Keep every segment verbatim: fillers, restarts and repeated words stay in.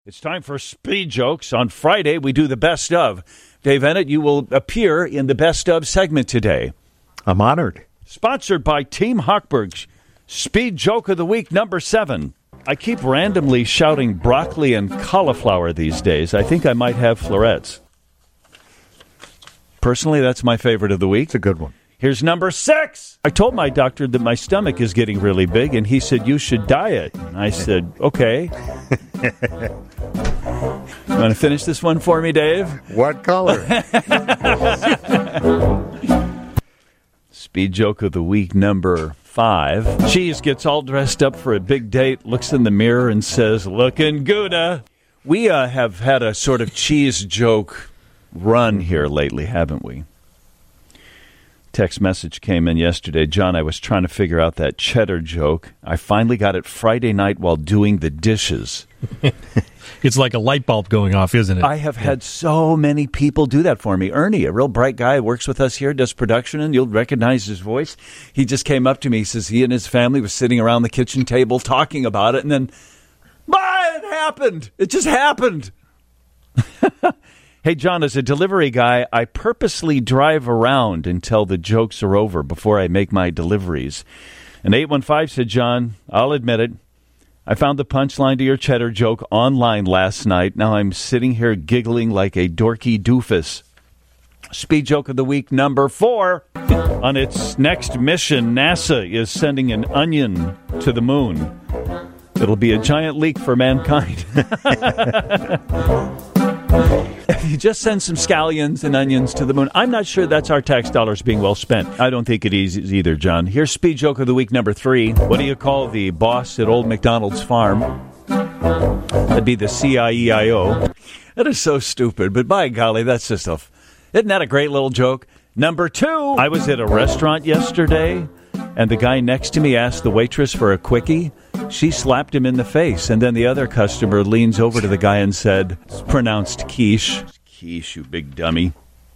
It's time for Speed Jokes. On Friday, we do the best of. Dave Ennett, you will appear in the best of segment today. I'm honored. Sponsored by Team Hochberg's Speed Joke of the Week, number seven. I keep randomly shouting broccoli and cauliflower these days. I think I might have florets. Personally, that's my favorite of the week. It's a good one. Here's number six. I told my doctor that my stomach is getting really big, and he said, you should diet. And I said, okay. You want to finish this one for me, Dave? What color? Speed Joke of the Week, number five. Cheese gets all dressed up for a big date, looks in the mirror, and says, looking gooda. We uh, have had a sort of cheese joke run here lately, haven't we? Text message came in yesterday. John, I was trying to figure out that cheddar joke. I finally got it Friday night while doing the dishes. It's like a light bulb going off, isn't it? I have yeah. had so many people do that for me. Ernie, a real bright guy, works with us here, does production, and you'll recognize his voice. He just came up to me. He says he and his family were sitting around the kitchen table talking about it, and then, bah, it happened. It just happened. Hey, John, as a delivery guy, I purposely drive around until the jokes are over before I make my deliveries. And eight one five said, John, I'll admit it. I found the punchline to your cheddar joke online last night. Now I'm sitting here giggling like a dorky doofus. Speed Joke of the Week, number four. On its next mission, NASA is sending an onion to the moon. It'll be a giant leak for mankind. You just send some scallions and onions to the moon. I'm not sure that's our tax dollars being well spent. I don't think it is either, John. Here's Speed Joke of the Week, number three. What do you call the boss at Old MacDonald's farm? That'd be the C I E I O. That is so stupid, but by golly, that's just a... Isn't that a great little joke? Number two, I was at a restaurant yesterday, and the guy next to me asked the waitress for a quickie. She slapped him in the face, and then the other customer leans over to the guy and said, it's pronounced quiche. Quiche, you big dummy.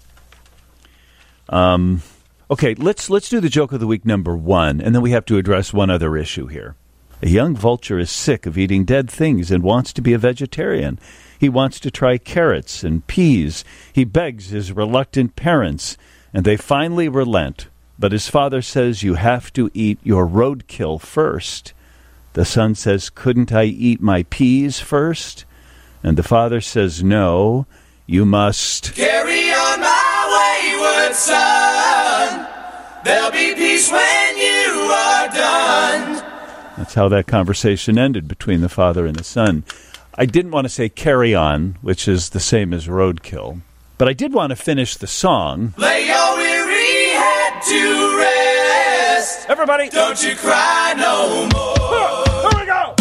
Um, okay, let's let's do the joke of the week number one, and then we have to address one other issue here. A young vulture is sick of eating dead things and wants to be a vegetarian. He wants to try carrots and peas. He begs his reluctant parents, and they finally relent. But his father says, you have to eat your roadkill first. The son says, couldn't I eat my peas first? And the father says, no, you must carry on my wayward son. There'll be peace when you are done. That's how that conversation ended between the father and the son. I didn't want to say carry on, which is the same as roadkill, but I did want to finish the song. Lay your weary head to rest. Everybody, don't you cry no more. Here we go.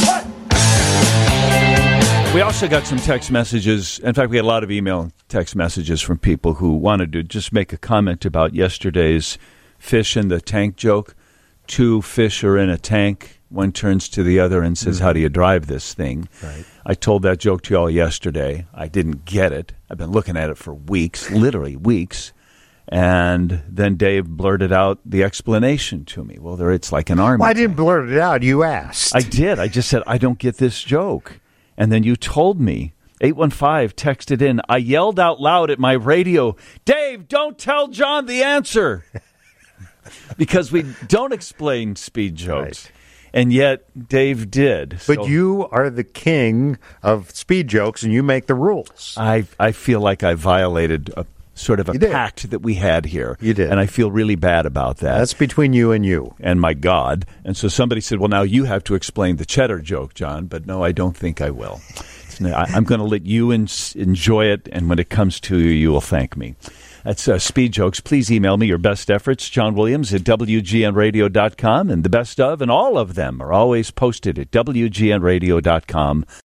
We also got some text messages. In fact, we had a lot of email and text messages from people who wanted to just make a comment about yesterday's fish in the tank joke. Two fish are in a tank. One turns to the other and says, mm-hmm. How do you drive this thing? Right. I told that joke to y'all yesterday. I didn't get it. I've been looking at it for weeks, literally weeks. And then Dave blurted out the explanation to me. Well, there it's like an army. Well, I didn't blurt it out. You asked. I did. I just said, I don't get this joke. And then you told me. eight one five texted in. I yelled out loud at my radio, Dave, don't tell John the answer. Because we don't explain speed jokes. Right. And yet Dave did. But so you are the king of speed jokes, and you make the rules. I I feel like I violated a sort of a You did. pact that we had here. You did. And I feel really bad about that. That's between you and you. And my God. And so somebody said, well, now you have to explain the cheddar joke, John. But no, I don't think I will. I, I'm going to let you en- enjoy it, and when it comes to you, you will thank me. That's uh, Speed Jokes. Please email me your best efforts, John Williams at W G N radio dot com. And the best of and all of them are always posted at W G N radio dot com.